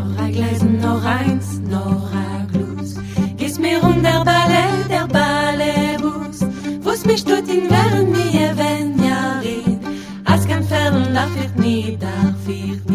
Noch ein Gläsen, noch eins, noch ein Glas. Gehst mir der Ballebus. Wo's mich tut in während mir, wenn ja red. Als kein Fern, darf ich nie, darf ich